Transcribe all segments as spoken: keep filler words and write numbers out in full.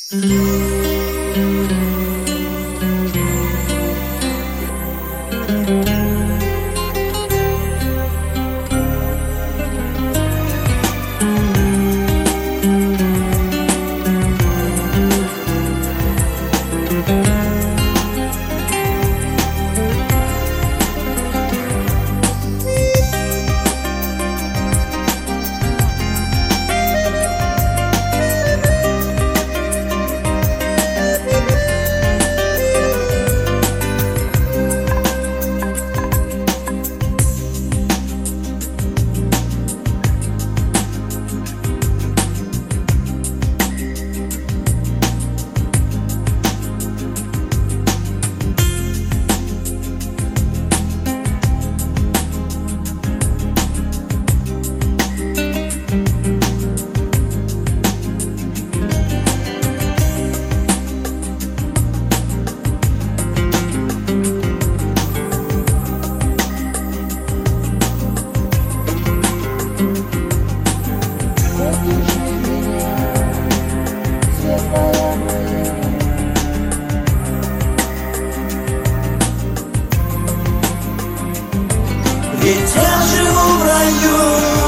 Ведь я живу в раю,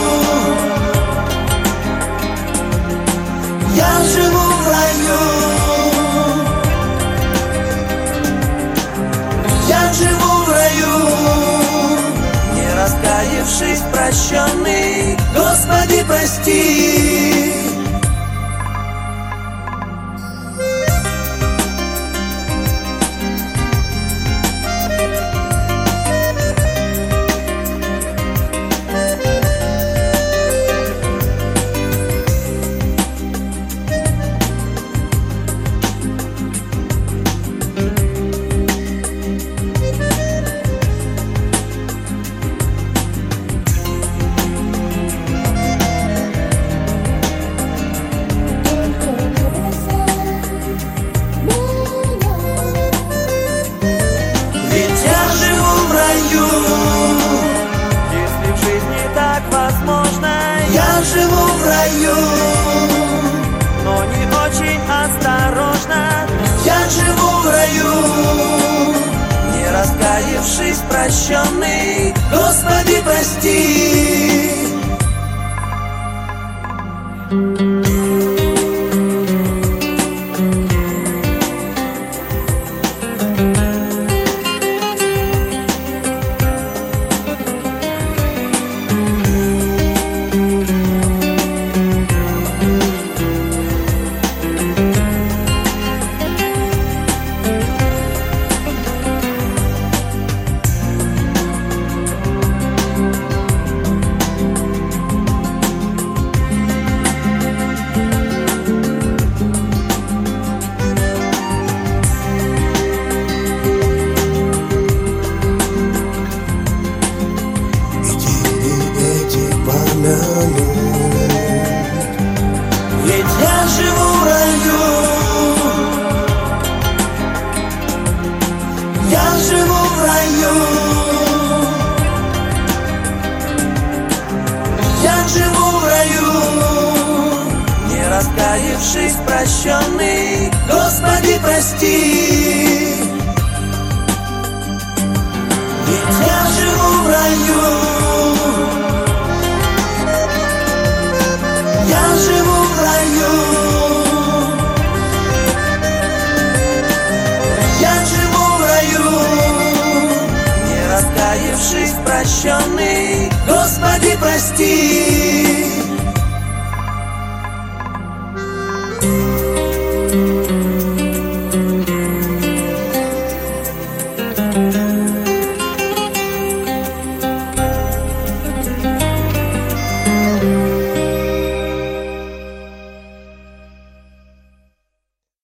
я живу в раю, я живу в раю, не раскаявшись, прощенный, Господи, прости. Если в жизни так возможно, я живу в раю, но не очень осторожно. Я живу в раю, не раскаявшись, прощенный, Господи, прости. Ведь я живу в раю, я живу в раю, я живу в раю, не раскаявшись, прощенный, Господи, прости. Ведь я живу в раю, я живу в раю, я живу в раю, не раскаявшись, прощенный, Господи, прости.